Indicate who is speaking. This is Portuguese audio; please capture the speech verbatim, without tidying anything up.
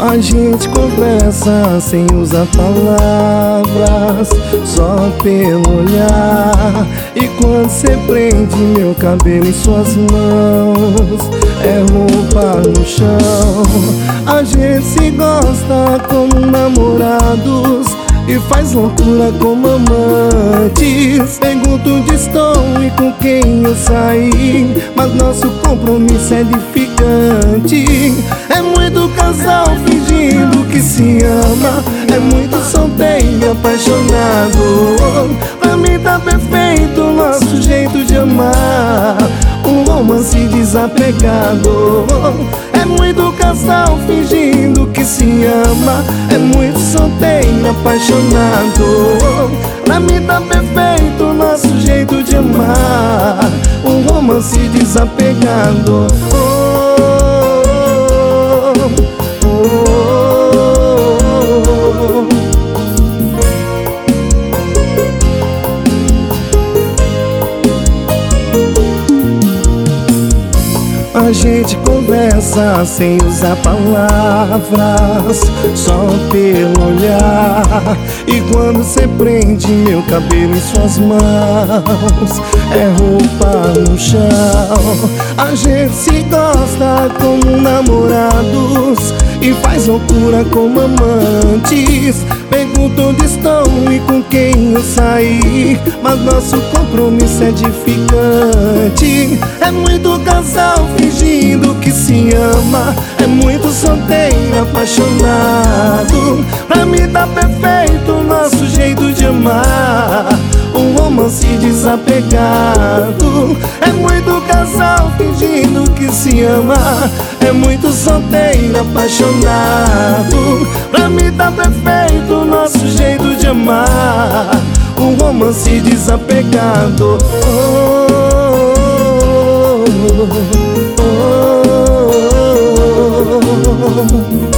Speaker 1: A gente conversa sem usar palavras, só pelo olhar. E quando cê prende meu cabelo em suas mãos, é roupa no chão. A gente se gosta como namorados e faz loucura como amantes. Pergunto onde estou e com quem eu saí, mas nosso compromisso é edificante. É muito casal fingindo que se ama, é muito solteiro e apaixonado. Pra mim tá perfeito o nosso jeito de amar, um romance desapegado. É muito casal fingindo que se ama, é muito solteiro e apaixonado. Pra mim tá perfeito o nosso jeito de amar, um romance desapegado. A gente conversa sem usar palavras, só pelo olhar. E quando cê prende meu cabelo em suas mãos, é roupa no chão. A gente se gosta como namorados e faz loucura como amantes. Pergunto onde estou e com quem eu saí, mas nosso compromisso é edificante. É muito casal fingindo que se ama, é muito solteiro e apaixonado. Pra mim tá perfeito o nosso jeito de amar, um romance desapegado. É muito casal fingindo que se ama, é muito solteiro e apaixonado. Pra mim tá perfeito o nosso jeito de amar, um romance desapegado. Oh, oh, oh, oh, oh, oh.